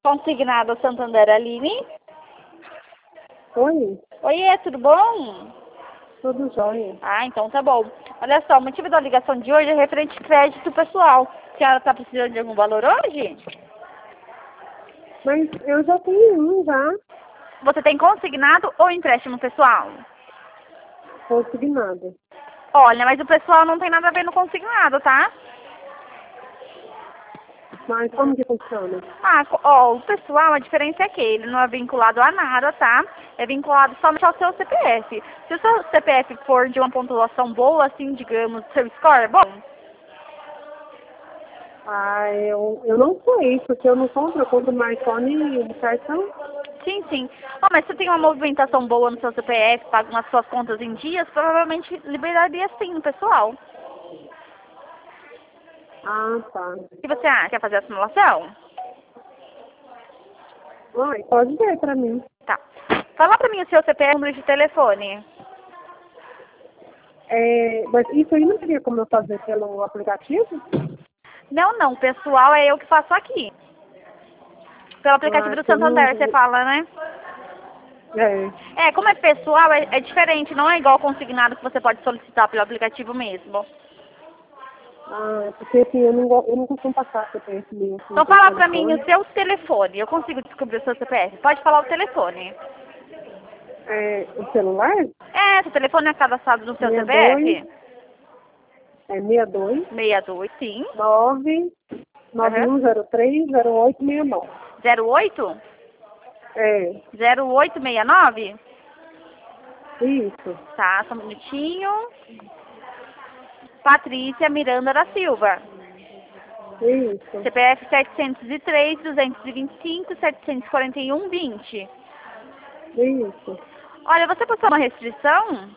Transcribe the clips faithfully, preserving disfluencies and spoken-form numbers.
Consignado Santander, Aline. Oi, Oiê, tudo bom? tudo jóia. Ah, então tá bom. Olha só, o motivo da ligação de hoje é referente a crédito pessoal. A senhora tá precisando de algum valor hoje? Mas eu já tenho um já, Você tem consignado ou empréstimo pessoal? consignado. Olha, mas o pessoal não tem nada a ver no consignado, tá? Mas como que funciona? Ah, co- ó, o pessoal, a diferença é que ele não é vinculado a nada, tá? É vinculado somente ao seu C P F. Se o seu C P F for de uma pontuação boa, assim, digamos, seu score é bom? Ah, eu, eu não sei, porque eu não compro, eu compro no iPhone no cartão. Sim, sim. Ó, mas se tem uma movimentação boa no seu C P F, paga nas suas contas em dias, provavelmente liberaria sim no pessoal. Ah, tá. O que você acha? Quer fazer a simulação? Ai, pode ver pra mim. Tá. Fala pra mim o seu C P F e número de telefone. É, mas isso aí não teria como eu fazer pelo aplicativo? Não, não. Pessoal é eu que faço aqui. Pelo aplicativo Ah, do que eu não... Santander, você fala, né? É, É, como é pessoal, é, é diferente. Não é igual consignado que você pode solicitar pelo aplicativo mesmo. ah, porque assim, eu não, go- eu não costumo passar C P F meu. Assim, Então pelo fala pra mim telefone. o seu telefone. Eu consigo descobrir o seu C P F. Pode falar o telefone. É, o celular É, seu telefone é cadastrado no seu sessenta e dois, C P F? é sessenta e dois, sessenta e dois, sim. nove, nove Uhum. um zero três, zero oito seis nove. zero oito? É, zero oito seis nove? isso, Tá, só um minutinho. Patrícia Miranda da Silva. isso, C P F setecentos e três, duzentos e vinte e cinco, setecentos e quarenta e um, vinte. isso. Olha, você passou uma restrição?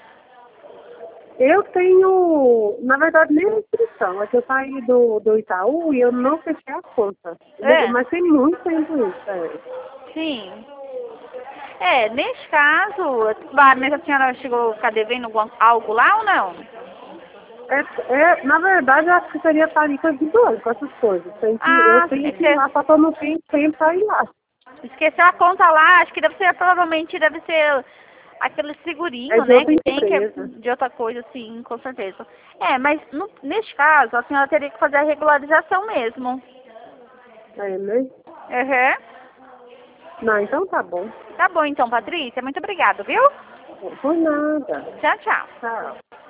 Eu tenho, na verdade, nem inscrição. É que eu saí do, do Itaú e eu não fechei a conta. É. Mas tem muito tempo isso, é. Sim. É, neste caso, ah, mas a senhora chegou a ficar devendo algum- algo lá ou não? É, é, na verdade, eu acho que seria tarifa de banco, essas coisas. Tem que, eu Ah, tenho que ir esque- lá, só que eu não tenho tempo para ir lá. esqueceu a conta lá, acho que deve ser, provavelmente deve ser aquele É segurinho, de né, outra que tem que é empresa. de outra coisa, sim, com certeza. É, mas no, neste caso, a senhora teria que fazer a regularização mesmo. É, né? Uhum. Não, então tá bom. Tá bom então, Patrícia, muito obrigada, viu? Por nada. Tchau, tchau. Tchau.